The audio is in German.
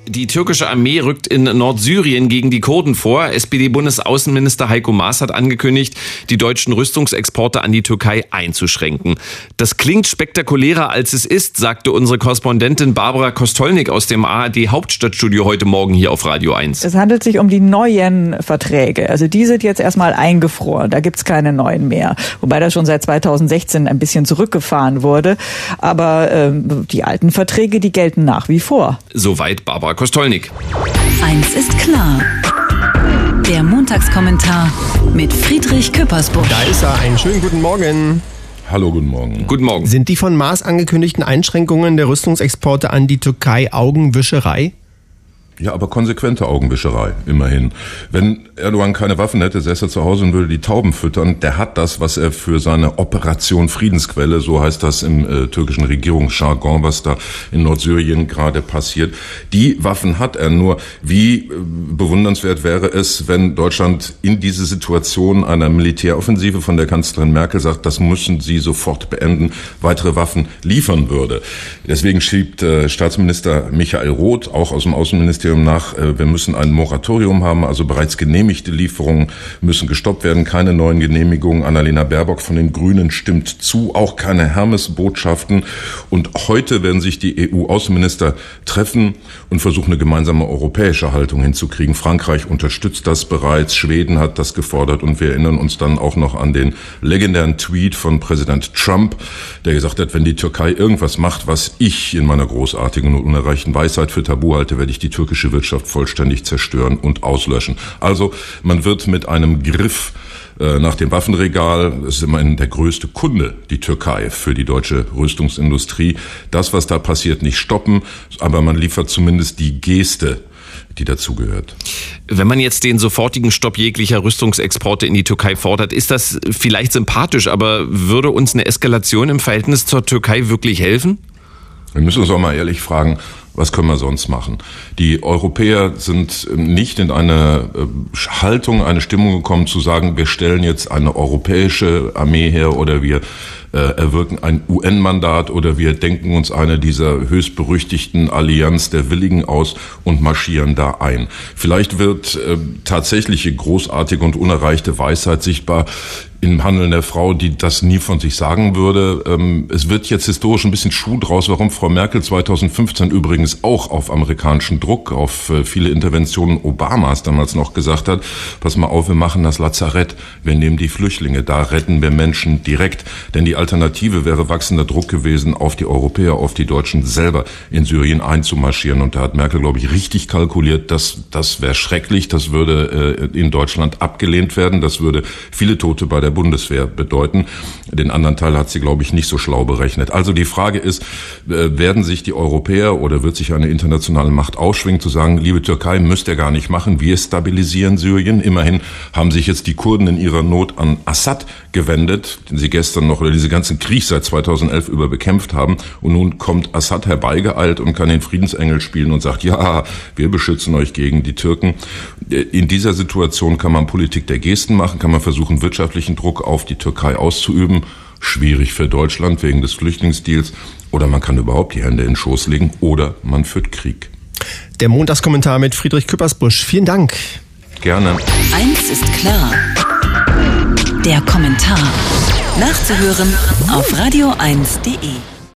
Die türkische Armee rückt in Nordsyrien gegen die Kurden vor. SPD-Bundesaußenminister Heiko Maas hat angekündigt, die deutschen Rüstungsexporte an die Türkei einzuschränken. Das klingt spektakulärer, als es ist, sagte unsere Korrespondentin Barbara Kostolnik aus dem ARD-Hauptstadtstudio heute Morgen hier auf Radio 1. Es handelt sich um die neuen Verträge. Also die sind jetzt erstmal eingefroren. Da gibt's keine neuen mehr. Wobei das schon seit 2016 ein bisschen zurückgefahren wurde. Aber die alten Verträge, die gelten nach wie vor. Soweit Barbara Kostolnik. Eins ist klar. Der Montagskommentar mit Friedrich Küppersbusch. Da ist er. Einen schönen guten Morgen. Hallo, guten Morgen. Guten Morgen. Sind die von Maas angekündigten Einschränkungen der Rüstungsexporte an die Türkei Augenwischerei? Ja, aber konsequente Augenwischerei, immerhin. Wenn Erdogan keine Waffen hätte, säße er zu Hause und würde die Tauben füttern. Der hat das, was er für seine Operation Friedensquelle, so heißt das im türkischen Regierungsjargon, was da in Nordsyrien gerade passiert. Die Waffen hat er. Nur wie bewundernswert wäre es, wenn Deutschland in diese Situation einer Militäroffensive von der Kanzlerin Merkel sagt, das müssen sie sofort beenden, weitere Waffen liefern würde. Deswegen schiebt Staatsminister Michael Roth auch aus dem Außenministerium nach, wir müssen ein Moratorium haben, also bereits genehmigte Lieferungen müssen gestoppt werden, keine neuen Genehmigungen. Annalena Baerbock von den Grünen stimmt zu, auch keine Hermes-Botschaften. Und heute werden sich die EU-Außenminister treffen und versuchen, eine gemeinsame europäische Haltung hinzukriegen. Frankreich unterstützt das bereits, Schweden hat das gefordert und wir erinnern uns dann auch noch an den legendären Tweet von Präsident Trump, der gesagt hat, wenn die Türkei irgendwas macht, was ich in meiner großartigen und unerreichten Weisheit für tabu halte, werde ich die türkische Wirtschaft vollständig zerstören und auslöschen. Also man wird mit einem Griff nach dem Waffenregal, das ist immerhin der größte Kunde, die Türkei, für die deutsche Rüstungsindustrie, das, was da passiert, nicht stoppen, aber man liefert zumindest die Geste, die dazugehört. Wenn man jetzt den sofortigen Stopp jeglicher Rüstungsexporte in die Türkei fordert, ist das vielleicht sympathisch, aber würde uns eine Eskalation im Verhältnis zur Türkei wirklich helfen? Wir müssen uns auch mal ehrlich fragen, was können wir sonst machen? Die Europäer sind nicht in eine Haltung, eine Stimmung gekommen, zu sagen, wir stellen jetzt eine europäische Armee her oder wir erwirken ein UN-Mandat oder wir denken uns eine dieser höchstberüchtigten Allianz der Willigen aus und marschieren da ein. Vielleicht wird tatsächliche großartige und unerreichte Weisheit sichtbar im Handeln der Frau, die das nie von sich sagen würde. Es wird jetzt historisch ein bisschen Schuh draus, warum Frau Merkel 2015 übrigens auch auf amerikanischen Druck, auf viele Interventionen Obamas damals noch gesagt hat, pass mal auf, wir machen das Lazarett, wir nehmen die Flüchtlinge, da retten wir Menschen direkt. Denn die Alternative wäre wachsender Druck gewesen, auf die Europäer, auf die Deutschen selber in Syrien einzumarschieren. Und da hat Merkel, glaube ich, richtig kalkuliert, das wäre schrecklich, das würde in Deutschland abgelehnt werden, das würde viele Tote bei der Bundeswehr bedeuten. Den anderen Teil hat sie, glaube ich, nicht so schlau berechnet. Also die Frage ist, werden sich die Europäer oder wird sich eine internationale Macht aufschwingen, zu sagen, liebe Türkei, müsst ihr gar nicht machen, wir stabilisieren Syrien. Immerhin haben sich jetzt die Kurden in ihrer Not an Assad gewendet, den sie gestern noch oder diese ganzen Krieg seit 2011 über bekämpft haben. Und nun kommt Assad herbeigeeilt und kann den Friedensengel spielen und sagt, ja, wir beschützen euch gegen die Türken. In dieser Situation kann man Politik der Gesten machen, kann man versuchen, wirtschaftlichen Druck auf die Türkei auszuüben. Schwierig für Deutschland wegen des Flüchtlingsdeals. Oder man kann überhaupt die Hände in den Schoß legen oder man führt Krieg. Der Montagskommentar mit Friedrich Küppersbusch. Vielen Dank. Gerne. Eins ist klar. Der Kommentar. Nachzuhören auf radio1.de.